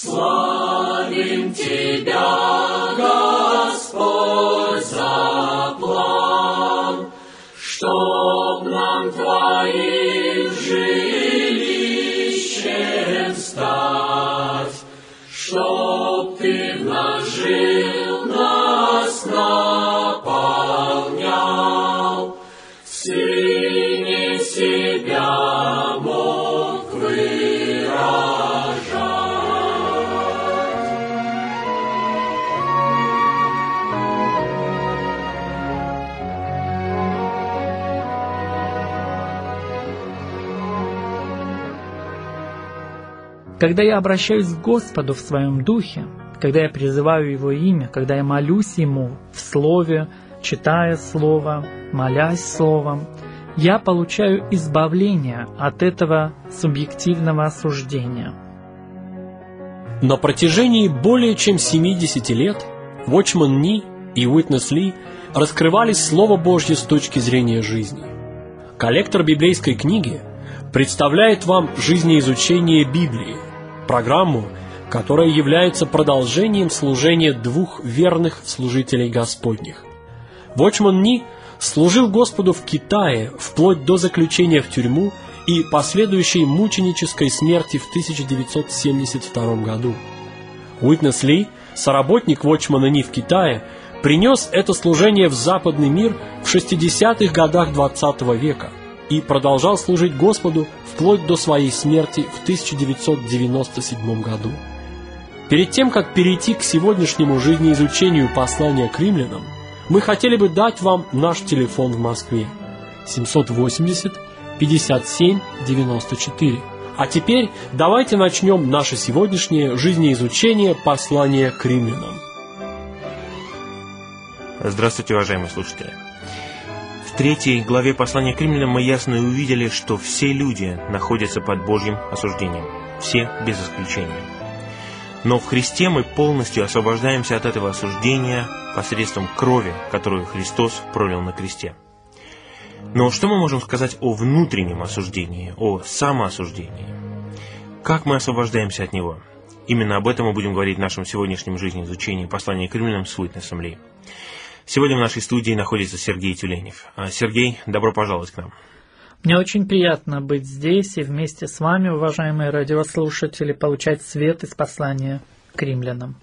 Славим Тебя, Господь, за план, чтоб нам Твоим жилищем стать, чтоб Ты в нас жил, нас наполнял, в Сыне себя мог выражать. Когда я обращаюсь к Господу в своем духе, когда я призываю Его имя, когда я молюсь Ему в Слове, читая Слово, молясь Словом, я получаю избавление от этого субъективного осуждения. На протяжении более чем 70 лет Watchman Nee и Witness Lee раскрывали Слово Божье с точки зрения жизни. Коллектор библейской книги представляет вам жизнеизучение Библии, программу, которая является продолжением служения двух верных служителей Господних. Watchman Nee служил Господу в Китае вплоть до заключения в тюрьму и последующей мученической смерти в 1972 году. Witness Lee, соработник Watchman Nee в Китае, принес это служение в западный мир в 60-х годах XX века и продолжал служить Господу вплоть до своей смерти в 1997 году. Перед тем, как перейти к сегодняшнему жизнеизучению послания к римлянам, мы хотели бы дать вам наш телефон в Москве 780 57 94. А теперь давайте начнем наше сегодняшнее жизнеизучение послания к римлянам. Здравствуйте, уважаемые слушатели. В 3 главе послания к римлянам мы ясно увидели, что все люди находятся под Божьим осуждением. Все без исключения. Но в Христе мы полностью освобождаемся от этого осуждения посредством крови, которую Христос пролил на кресте. Но что мы можем сказать о внутреннем осуждении, о самоосуждении? Как мы освобождаемся от него? Именно об этом мы будем говорить в нашем сегодняшнем жизнеизучении послания к римлянам с Witness Lee. Сегодня в нашей студии находится Сергей Тюленев. Сергей, добро пожаловать к нам. Мне очень приятно быть здесь и вместе с вами, уважаемые радиослушатели, получать свет из послания к римлянам.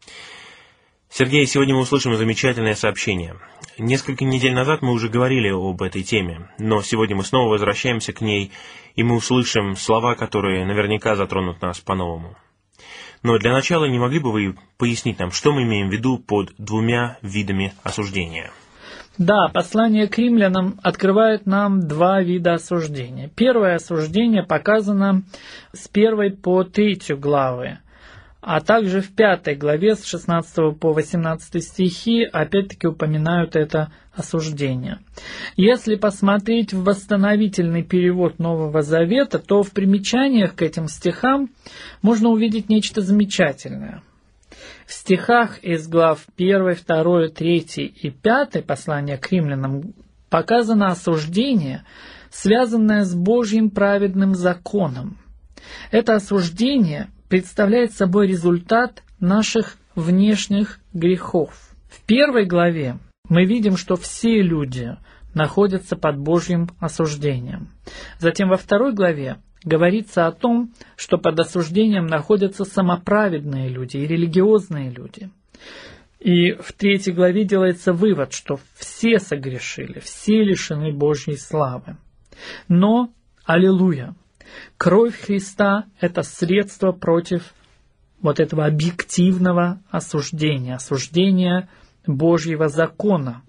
Сергей, сегодня мы услышим замечательное сообщение. Несколько недель назад мы уже говорили об этой теме, но сегодня мы снова возвращаемся к ней, и мы услышим слова, которые наверняка затронут нас по-новому. Но для начала не могли бы вы пояснить нам, что мы имеем в виду под 2 видами осуждения? Да, послание к римлянам открывает нам 2 вида осуждения. Первое осуждение показано с 1 по 3 главы, а также в 5 главе с 16 по 18 стихи опять-таки упоминают это осуждение. Если посмотреть в восстановительный перевод Нового Завета, то в примечаниях к этим стихам можно увидеть нечто замечательное. В стихах из глав 1, 2, 3 и 5 послания к римлянам показано осуждение, связанное с Божьим праведным законом. Это осуждение представляет собой результат наших внешних грехов. В 1 главе мы видим, что все люди находятся под Божьим осуждением. Затем во 2 главе говорится о том, что под осуждением находятся самоправедные люди и религиозные люди. И в 3 главе делается вывод, что все согрешили, все лишены Божьей славы. Но, аллилуйя, кровь Христа – это средство против вот этого объективного осуждения, осуждения Божьего закона.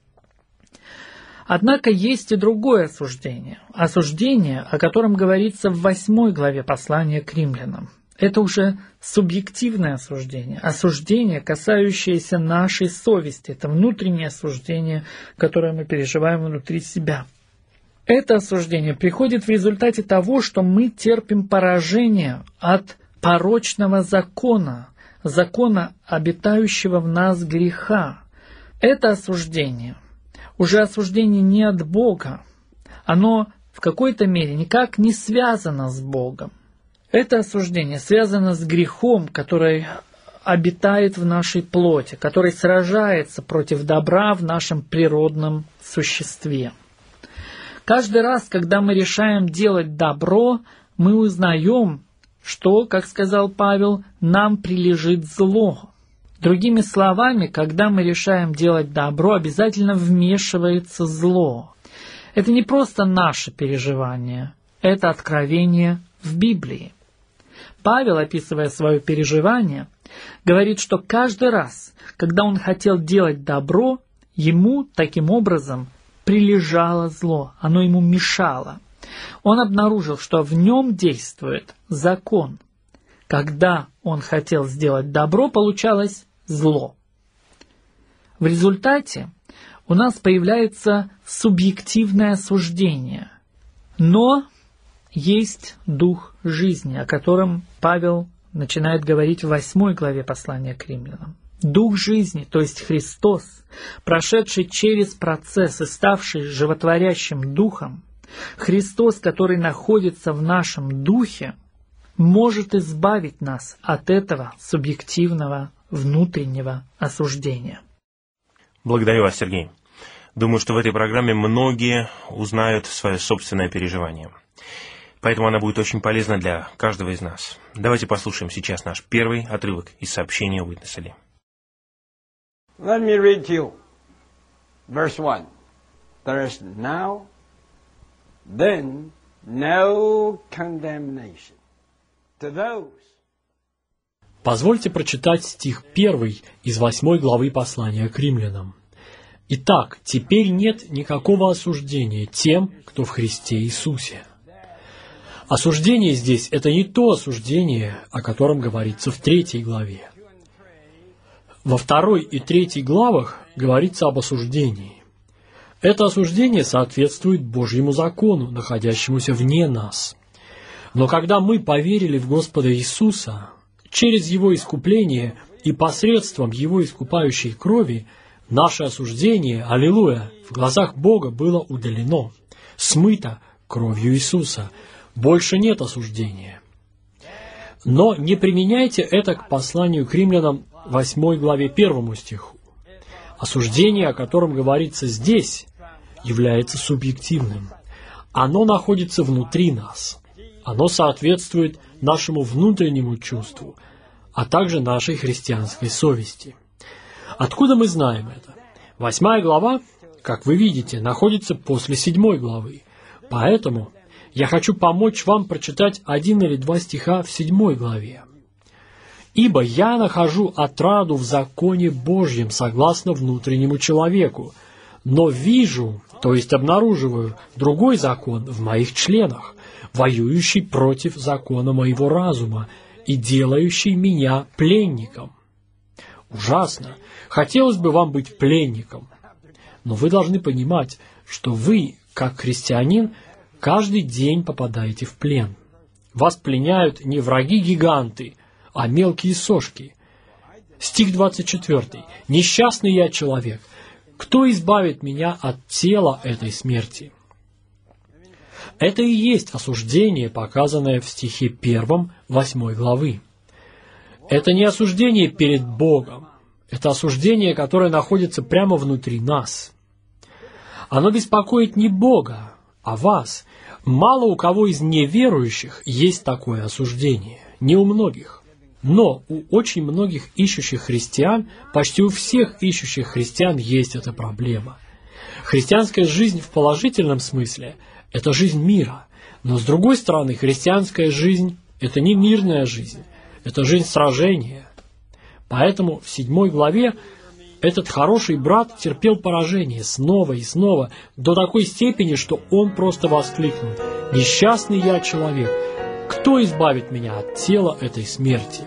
Однако есть и другое осуждение, осуждение, о котором говорится в 8 главе послания к римлянам. Это уже субъективное осуждение, осуждение, касающееся нашей совести, это внутреннее осуждение, которое мы переживаем внутри себя. Это осуждение приходит в результате того, что мы терпим поражение от порочного закона, закона, обитающего в нас греха. Это осуждение уже осуждение не от Бога, оно в какой-то мере никак не связано с Богом. Это осуждение связано с грехом, который обитает в нашей плоти, который сражается против добра в нашем природном существе. Каждый раз, когда мы решаем делать добро, мы узнаем, что, как сказал Павел, нам прилежит зло. Другими словами, когда мы решаем делать добро, обязательно вмешивается зло. Это не просто наше переживание, это откровение в Библии. Павел, описывая свое переживание, говорит, что каждый раз, когда он хотел делать добро, ему таким образом прилежало зло, оно ему мешало. Он обнаружил, что в нем действует закон. Когда он хотел сделать добро, получалось зло. В результате у нас появляется субъективное осуждение, но есть дух жизни, о котором Павел начинает говорить в 8 главе послания к римлянам. Дух жизни, то есть Христос, прошедший через процесс и ставший животворящим духом, Христос, который находится в нашем духе, может избавить нас от этого субъективного внутреннего осуждения. Благодарю вас, Сергей. Думаю, что в этой программе многие узнают свое собственное переживание. Поэтому она будет очень полезна для каждого из нас. Давайте послушаем сейчас наш первый отрывок из сообщения Уитнеса Ли. Let me read to you verse 1. There is now, then, no condemnation to those. Позвольте прочитать стих 1 из 8 главы послания к римлянам. «Итак, теперь нет никакого осуждения тем, кто в Христе Иисусе». Осуждение здесь – это не то осуждение, о котором говорится в 3 главе. Во 2 и 3 главах говорится об осуждении. Это осуждение соответствует Божьему закону, находящемуся вне нас. Но когда мы поверили в Господа Иисуса, через Его искупление и посредством Его искупающей крови, наше осуждение, аллилуйя, в глазах Бога было удалено, смыто кровью Иисуса. Больше нет осуждения. Но не применяйте это к посланию к римлянам 8 главе 1 стиху. Осуждение, о котором говорится здесь, является субъективным. Оно находится внутри нас. Оно соответствует нашему внутреннему чувству, а также нашей христианской совести. Откуда мы знаем это? 8 глава, как вы видите, находится после 7 главы. Поэтому я хочу помочь вам прочитать 1 или 2 стиха в 7 главе. «Ибо я нахожу отраду в законе Божьем согласно внутреннему человеку, но вижу, то есть обнаруживаю, другой закон в моих членах, воюющий против закона моего разума и делающий меня пленником». Ужасно! Хотелось бы вам быть пленником. Но вы должны понимать, что вы, как христианин, каждый день попадаете в плен. Вас пленяют не враги-гиганты, а мелкие сошки. Стих 24. «Несчастный я человек. Кто избавит меня от тела этой смерти?» Это и есть осуждение, показанное в стихе 1, 8 главы. Это не осуждение перед Богом. Это осуждение, которое находится прямо внутри нас. Оно беспокоит не Бога, а вас. Мало у кого из неверующих есть такое осуждение. Не у многих. Но у очень многих ищущих христиан, почти у всех ищущих христиан есть эта проблема. Христианская жизнь в положительном смысле – это жизнь мира. Но с другой стороны, христианская жизнь – это не мирная жизнь, это жизнь сражения. Поэтому в 7 главе этот хороший брат терпел поражение снова и снова, до такой степени, что он просто воскликнул: «Несчастный я человек, кто избавит меня от тела этой смерти?»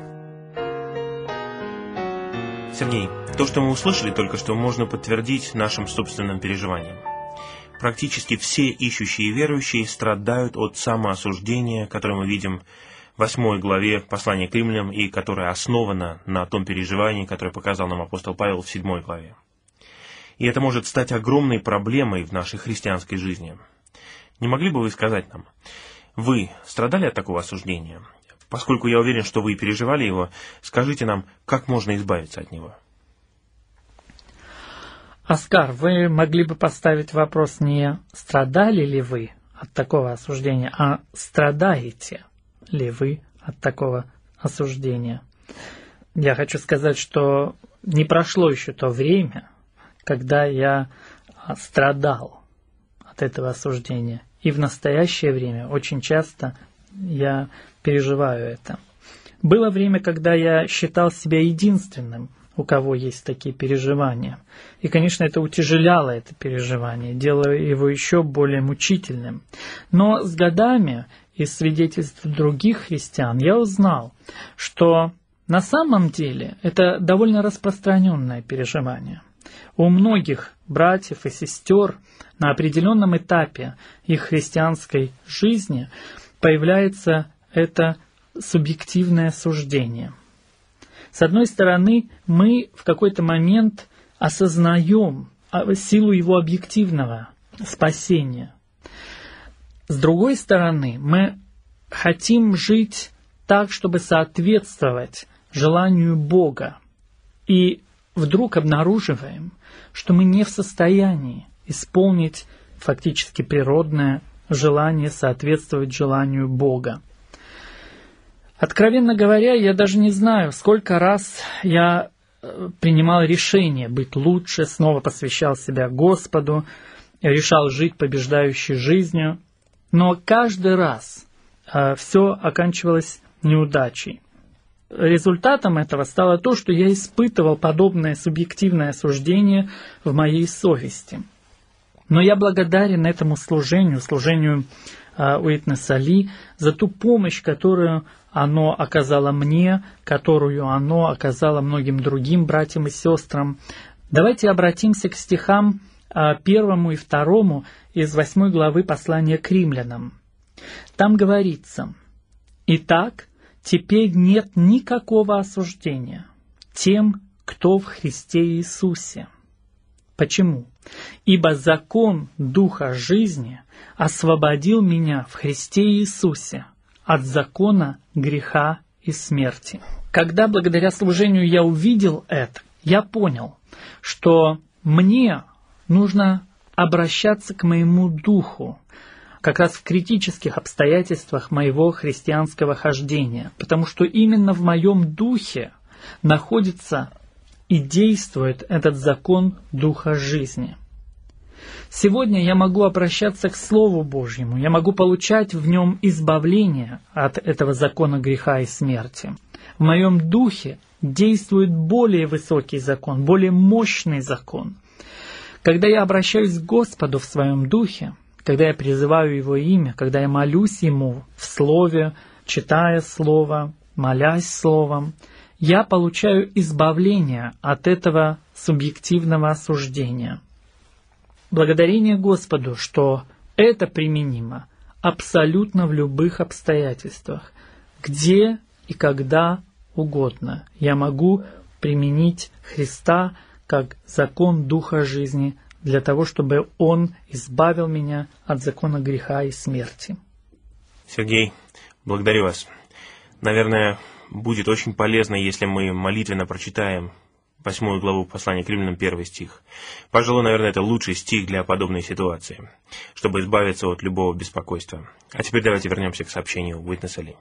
Сергей, то, что мы услышали только что, можно подтвердить нашим собственным переживанием. Практически все ищущие и верующие страдают от самоосуждения, которое мы видим в 8 главе послания к римлянам и которое основано на том переживании, которое показал нам апостол Павел в 7 главе. И это может стать огромной проблемой в нашей христианской жизни. Не могли бы вы сказать нам, вы страдали от такого осуждения? Поскольку я уверен, что вы переживали его, скажите нам, как можно избавиться от него. Оскар, вы могли бы поставить вопрос не страдали ли вы от такого осуждения, а страдаете ли вы от такого осуждения? Я хочу сказать, что не прошло еще то время, когда я страдал от этого осуждения. И в настоящее время очень часто я переживаю это. Было время, когда я считал себя единственным, у кого есть такие переживания. И, конечно, это утяжеляло это переживание, делало его еще более мучительным. Но с годами, из свидетельств других христиан, я узнал, что на самом деле это довольно распространенное переживание. У многих братьев и сестер на определенном этапе их христианской жизни появляется это субъективное суждение. С одной стороны, мы в какой-то момент осознаем силу его объективного спасения. С другой стороны, мы хотим жить так, чтобы соответствовать желанию Бога. И вдруг обнаруживаем, что мы не в состоянии исполнить фактически природное желание соответствовать желанию Бога. Откровенно говоря, я даже не знаю, сколько раз я принимал решение быть лучше, снова посвящал себя Господу, решал жить побеждающей жизнью, но каждый раз все оканчивалось неудачей. Результатом этого стало то, что я испытывал подобное субъективное осуждение в моей совести. Но я благодарен этому служению Уитнес-Ли, за ту помощь, которую оно оказало мне, которую оно оказало многим другим братьям и сестрам. Давайте обратимся к стихам 1 и 2 из 8 главы послания к римлянам. Там говорится: «Итак, теперь нет никакого осуждения тем, кто в Христе Иисусе». Почему? «Ибо закон Духа жизни освободил меня в Христе Иисусе от закона греха и смерти». Когда благодаря служению я увидел это, я понял, что мне нужно обращаться к моему духу, как раз в критических обстоятельствах моего христианского хождения, потому что именно в моем духе находится и действует этот закон Духа жизни. Сегодня я могу обращаться к Слову Божьему, я могу получать в нем избавление от этого закона греха и смерти. В моем духе действует более высокий закон, более мощный закон. Когда я обращаюсь к Господу в своем духе, когда я призываю Его имя, когда я молюсь Ему в Слове, читая Слово, молясь Словом, я получаю избавление от этого субъективного осуждения. Благодарение Господу, что это применимо абсолютно в любых обстоятельствах, где и когда угодно. Я могу применить Христа как закон Духа жизни для того, чтобы Он избавил меня от закона греха и смерти. Сергей, благодарю вас. Наверное, будет очень полезно, если мы молитвенно прочитаем 8 главу послания к римлянам, 1 стих. Пожалуй, наверное, это лучший стих для подобной ситуации, чтобы избавиться от любого беспокойства. А теперь давайте вернемся к сообщению Уитнеса-Ли.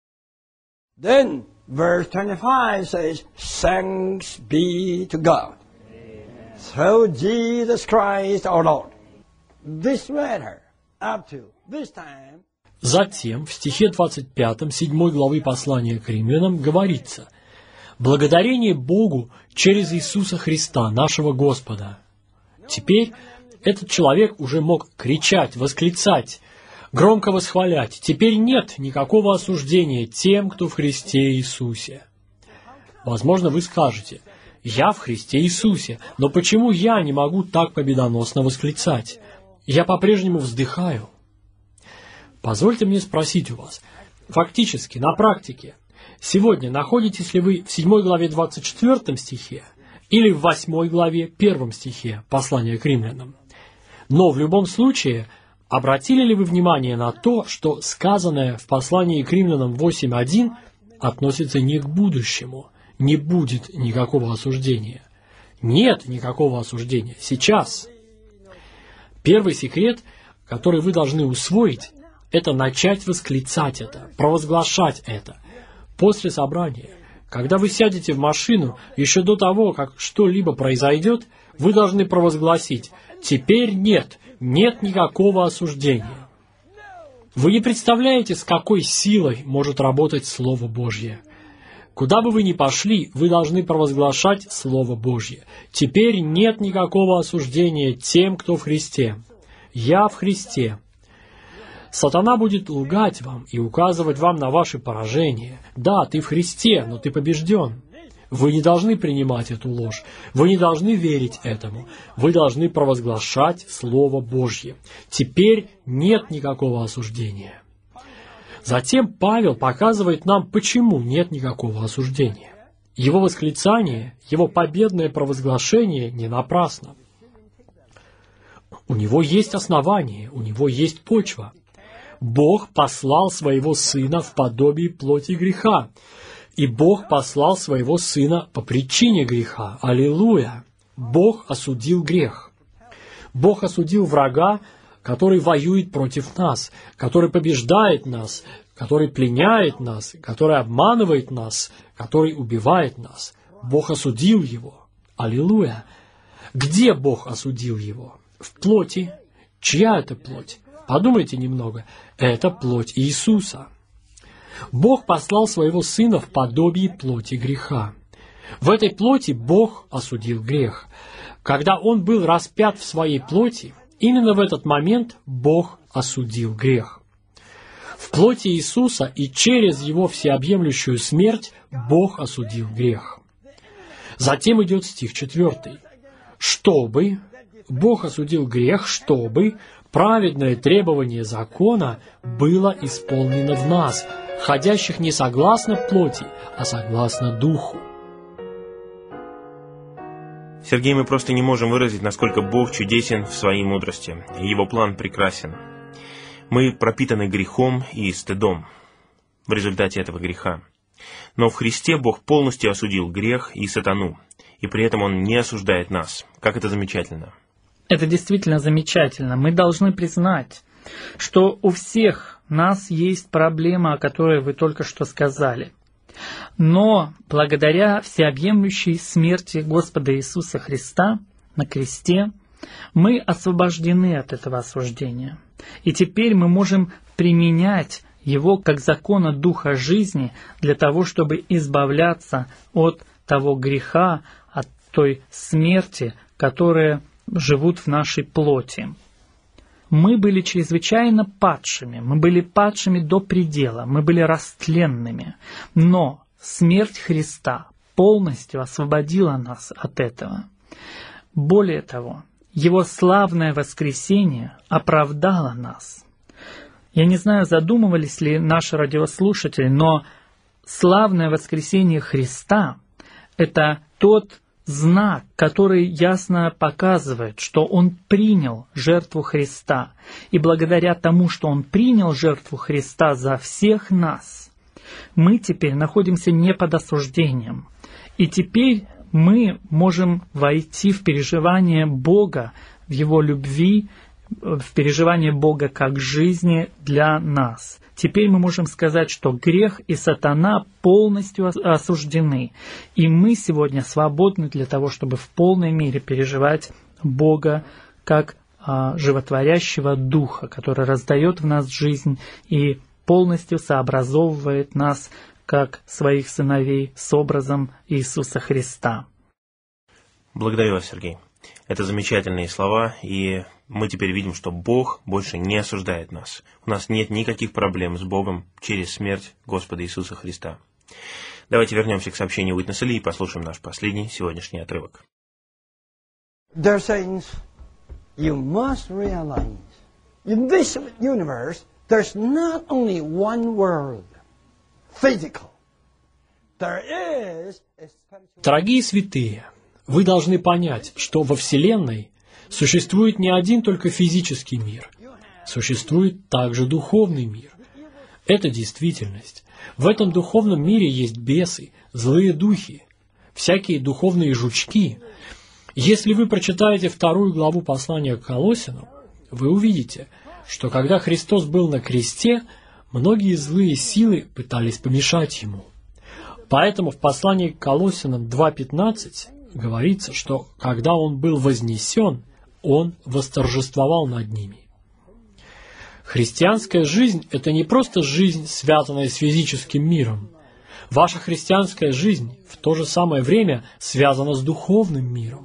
Then, verse 25 says, "Thanks be to God, through Jesus Christ our Lord." This matter, up to this time, Затем в стихе 25 7 главы послания к римлянам говорится: «Благодарение Богу через Иисуса Христа, нашего Господа». Теперь этот человек уже мог кричать, восклицать, громко восхвалять: «Теперь нет никакого осуждения тем, кто в Христе Иисусе». Возможно, вы скажете: «Я в Христе Иисусе, но почему я не могу так победоносно восклицать? Я по-прежнему вздыхаю». Позвольте мне спросить у вас, фактически, на практике, сегодня находитесь ли вы в 7 главе 24 стихе или в 8 главе 1 стихе послания к римлянам? Но в любом случае, Обратили ли вы внимание на то, что сказанное в послании к Римлянам 8:1 относится не к будущему, не будет никакого осуждения. Нет никакого осуждения сейчас. Первый секрет, который вы должны усвоить, это начать восклицать это, провозглашать это. После собрания, когда вы сядете в машину, еще до того, как что-либо произойдет, вы должны провозгласить: теперь нет никакого осуждения. Вы не представляете, с какой силой может работать Слово Божье. Куда бы вы ни пошли, вы должны провозглашать Слово Божье. Теперь нет никакого осуждения тем, кто в Христе. Я в Христе. Сатана будет лгать вам и указывать вам на ваше поражение. Да, ты в Христе, но ты побежден. Вы не должны принимать эту ложь. Вы не должны верить этому. Вы должны провозглашать Слово Божье. Теперь нет никакого осуждения. Затем Павел показывает нам, почему нет никакого осуждения. Его восклицание, его победное провозглашение не напрасно. У него есть основание, у него есть почва. Бог послал своего Сына в подобии плоти греха. И Бог послал своего Сына по причине греха. Аллилуйя! Бог осудил грех. Бог осудил врага, который воюет против нас, который побеждает нас, который пленяет нас, который обманывает нас, который убивает нас. Бог осудил его. Аллилуйя! Где Бог осудил его? В плоти. Чья это плоть? Подумайте немного. Это плоть Иисуса. Бог послал своего Сына в подобии плоти греха. В этой плоти Бог осудил грех. Когда Он был распят в своей плоти, именно в этот момент Бог осудил грех. В плоти Иисуса и через Его всеобъемлющую смерть Бог осудил грех. Затем идет стих 4. Чтобы Бог осудил грех, чтобы праведное требование закона было исполнено в нас, ходящих не согласно плоти, а согласно духу. Сергей, мы просто не можем выразить, насколько Бог чудесен в своей мудрости, и Его план прекрасен. Мы пропитаны грехом и стыдом в результате этого греха. Но в Христе Бог полностью осудил грех и сатану, и при этом Он не осуждает нас. Как это замечательно! Это действительно замечательно. Мы должны признать, что у всех нас есть проблема, о которой вы только что сказали. Но благодаря всеобъемлющей смерти Господа Иисуса Христа на кресте мы освобождены от этого осуждения. И теперь мы можем применять его как закона Духа жизни для того, чтобы избавляться от того греха, от той смерти, которая живут в нашей плоти. Мы были чрезвычайно падшими, мы были падшими до предела, мы были растленными, но смерть Христа полностью освободила нас от этого. Более того, Его славное воскресение оправдало нас. Я не знаю, задумывались ли наши радиослушатели, но славное воскресение Христа – это тот знак, который ясно показывает, что Он принял жертву Христа. И благодаря тому, что Он принял жертву Христа за всех нас, мы теперь находимся не под осуждением. И теперь мы можем войти в переживание Бога, в Его любви, в переживание Бога как жизни для нас. Теперь мы можем сказать, что грех и сатана полностью осуждены, и мы сегодня свободны для того, чтобы в полной мере переживать Бога как животворящего Духа, который раздает в нас жизнь и полностью сообразовывает нас как своих сыновей с образом Иисуса Христа. Благодарю вас, Сергей. Это замечательные слова, и мы теперь видим, что Бог больше не осуждает нас. У нас нет никаких проблем с Богом через смерть Господа Иисуса Христа. Давайте вернемся к сообщению Уитнеса Ли и послушаем наш последний сегодняшний отрывок. Dear saints, you must realize, in this universe, there's not only one world, physical. There is a spiritual... Дорогие святые, вы должны понять, что во Вселенной существует не один только физический мир. существует также духовный мир. Это действительность. В этом духовном мире есть бесы, злые духи, всякие духовные жучки. Если вы прочитаете 2 главу послания к Колоссянам, вы увидите, что когда Христос был на кресте, многие злые силы пытались помешать Ему. Поэтому в послании к Колоссянам 2:15 говорится, что когда Он был вознесен, Он восторжествовал над ними. Христианская жизнь – это не просто жизнь, связанная с физическим миром. Ваша христианская жизнь в то же самое время связана с духовным миром.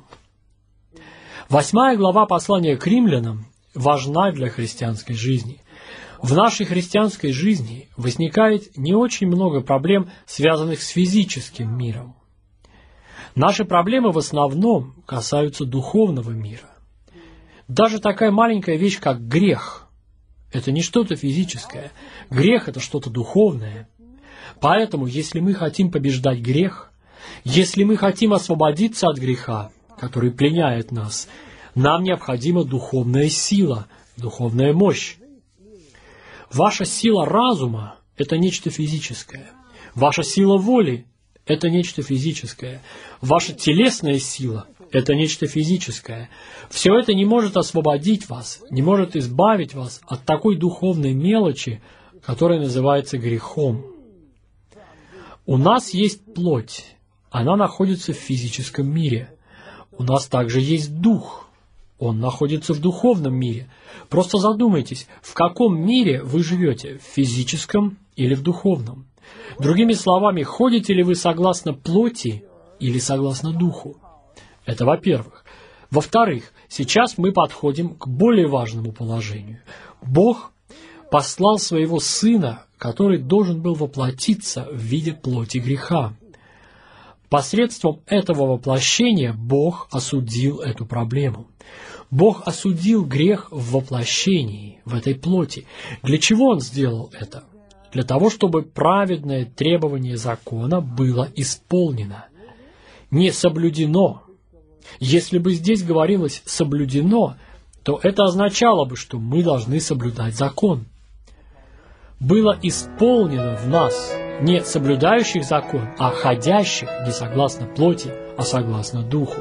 8 глава послания к римлянам важна для христианской жизни. В нашей христианской жизни возникает не очень много проблем, связанных с физическим миром. Наши проблемы в основном касаются духовного мира. Даже такая маленькая вещь, как грех – это не что-то физическое. Грех – это что-то духовное. Поэтому, если мы хотим побеждать грех, если мы хотим освободиться от греха, который пленяет нас, нам необходима духовная сила, духовная мощь. Ваша сила разума – это нечто физическое. Ваша сила воли – это нечто физическое. Ваша телесная сила – это нечто физическое. Все это не может освободить вас, не может избавить вас от такой духовной мелочи, которая называется грехом. У нас есть плоть, она находится в физическом мире. У нас также есть дух, он находится в духовном мире. Просто задумайтесь, в каком мире вы живете, в физическом или в духовном? Другими словами, ходите ли вы согласно плоти или согласно духу? Это во-первых. Во-вторых, сейчас мы подходим к более важному положению. Бог послал своего Сына, который должен был воплотиться в виде плоти греха. Посредством этого воплощения Бог осудил эту проблему. Бог осудил грех в воплощении, в этой плоти. Для чего Он сделал это? Для того, чтобы праведное требование закона было исполнено, не соблюдено. Если бы здесь говорилось «соблюдено», то это означало бы, что мы должны соблюдать закон. Было исполнено в нас не соблюдающих закон, а ходящих не согласно плоти, а согласно духу.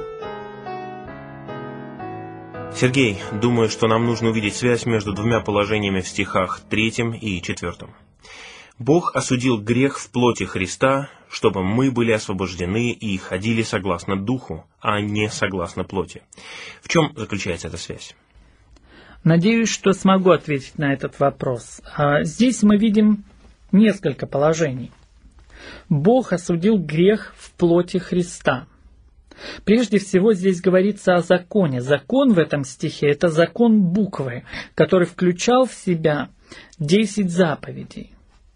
Сергей, думаю, что нам нужно увидеть связь между двумя положениями в стихах 3 и 4. Бог осудил грех в плоти Христа, чтобы мы были освобождены и ходили согласно духу, а не согласно плоти. В чем заключается эта связь? Надеюсь, что смогу ответить на этот вопрос. Здесь мы видим несколько положений. Бог осудил грех в плоти Христа. Прежде всего здесь говорится о законе. Закон в этом стихе – это закон буквы, который включал в себя 10 заповедей.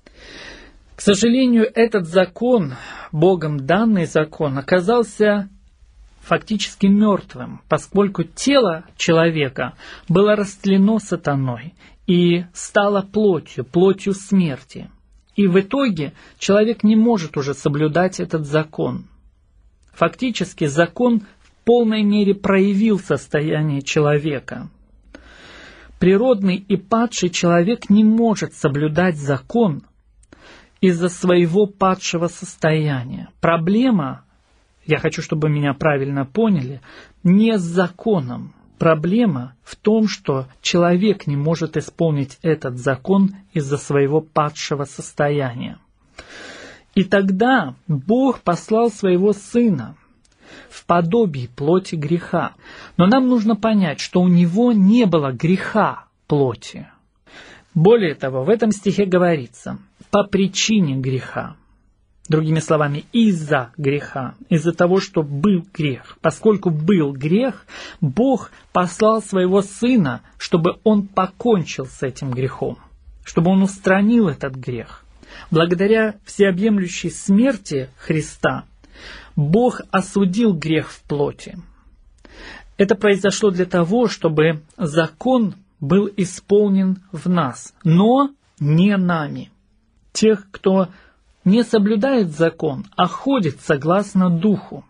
К сожалению, этот закон, Богом данный закон, оказался фактически мертвым, поскольку тело человека было растлено сатаной и стало плотью, плотью смерти. И в итоге человек не может уже соблюдать этот закон. Фактически закон в полной мере проявил состояние человека. Природный и падший человек не может соблюдать закон из-за своего падшего состояния. Проблема, я хочу, чтобы меня правильно поняли, не с законом. Проблема в том, что человек не может исполнить этот закон из-за своего падшего состояния. И тогда Бог послал своего Сына в подобии плоти греха. Но нам нужно понять, что у Него не было греха плоти. Более того, в этом стихе говорится «по причине греха». Другими словами, из-за греха, из-за того, что был грех. Поскольку был грех, Бог послал своего Сына, чтобы Он покончил с этим грехом, чтобы Он устранил этот грех. Благодаря всеобъемлющей смерти Христа Бог осудил грех в плоти. Это произошло для того, чтобы закон был исполнен в нас, но не нами. Тех, кто не соблюдает закон, а ходит согласно духу.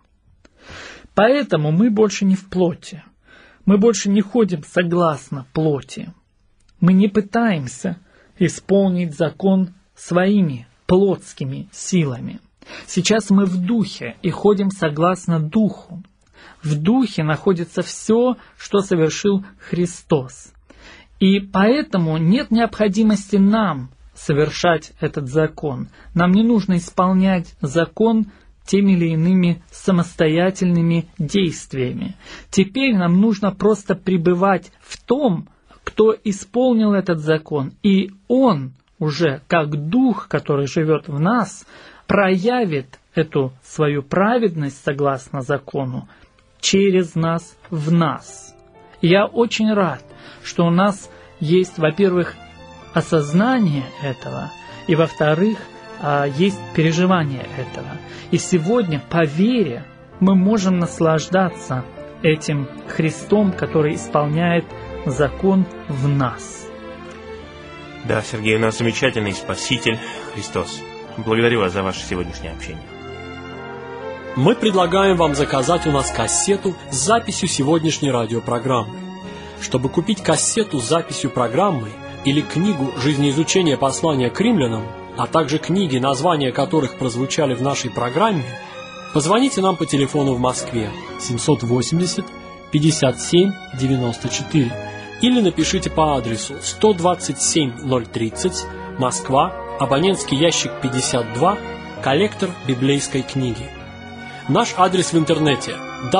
Поэтому мы больше не в плоти. Мы больше не ходим согласно плоти. Мы не пытаемся исполнить закон своими плотскими силами. Сейчас мы в Духе и ходим согласно Духу. В Духе находится все, что совершил Христос. И поэтому нет необходимости нам совершать этот закон. Нам не нужно исполнять закон теми или иными самостоятельными действиями. Теперь нам нужно просто пребывать в том, кто исполнил этот закон, и Он уже, как Дух, который живет в нас, проявит эту свою праведность согласно закону через нас в нас. И я очень рад, что у нас есть, во-первых, осознание этого, и, во-вторых, есть переживание этого. И сегодня, по вере, мы можем наслаждаться этим Христом, который исполняет закон в нас. Да, Сергей, у нас замечательный Спаситель Христос. Благодарю вас за ваше сегодняшнее общение. Мы предлагаем вам заказать у нас кассету с записью сегодняшней радиопрограммы. Чтобы купить кассету с записью программы или книгу «Жизнеизучение послания к римлянам», а также книги, названия которых прозвучали в нашей программе, позвоните нам по телефону в Москве 780 57 94 или напишите по адресу 127 030, Москва, абонентский ящик 52, коллектор библейской книги. Наш адрес в интернете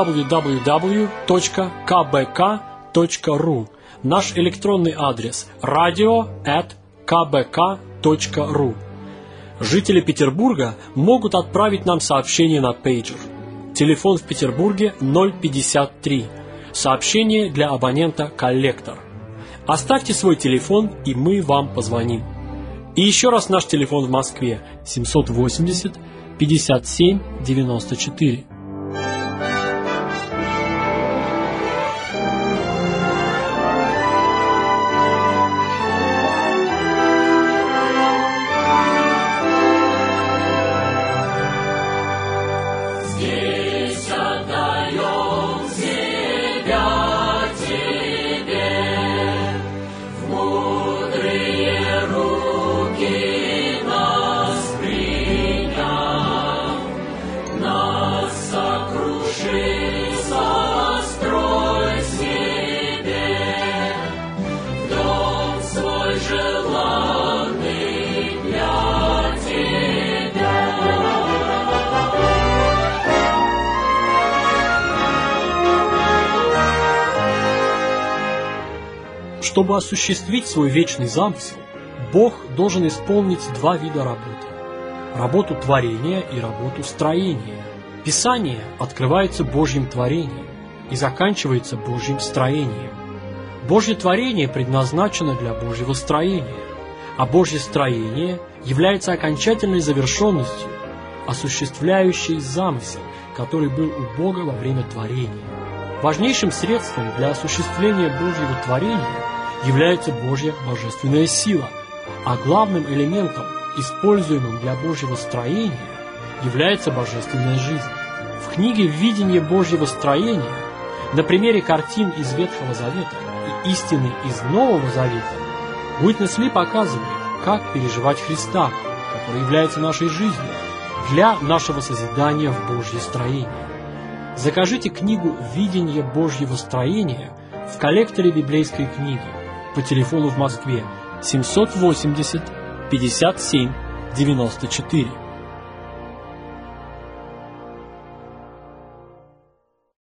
www.kbk.ru. Наш электронный адрес radio@kbk.ru. Жители Петербурга могут отправить нам сообщение на пейджер. Телефон в Петербурге 053. Сообщение для абонента «Коллектор». Оставьте свой телефон, и мы вам позвоним. И еще раз наш телефон в Москве 780 57 94. Чтобы осуществить свой вечный замысел, Бог должен исполнить два вида работы. Работу творения и работу строения. Писание открывается Божьим творением и заканчивается Божьим строением. Божье творение предназначено для Божьего строения, а Божье строение является окончательной завершенностью, осуществляющей замысел, который был у Бога во время творения. Важнейшим средством для осуществления Божьего творения является Божья божественная сила, а главным элементом, используемым для Божьего строения, является божественная жизнь. В книге «Видение Божьего строения» на примере картин из Ветхого Завета и истины из Нового Завета Уитнес Ли показывает, как переживать Христа, который является нашей жизнью, для нашего созидания в Божье строение. Закажите книгу «Видение Божьего строения» в коллекторе библейской книги по телефону в Москве 780 57 94.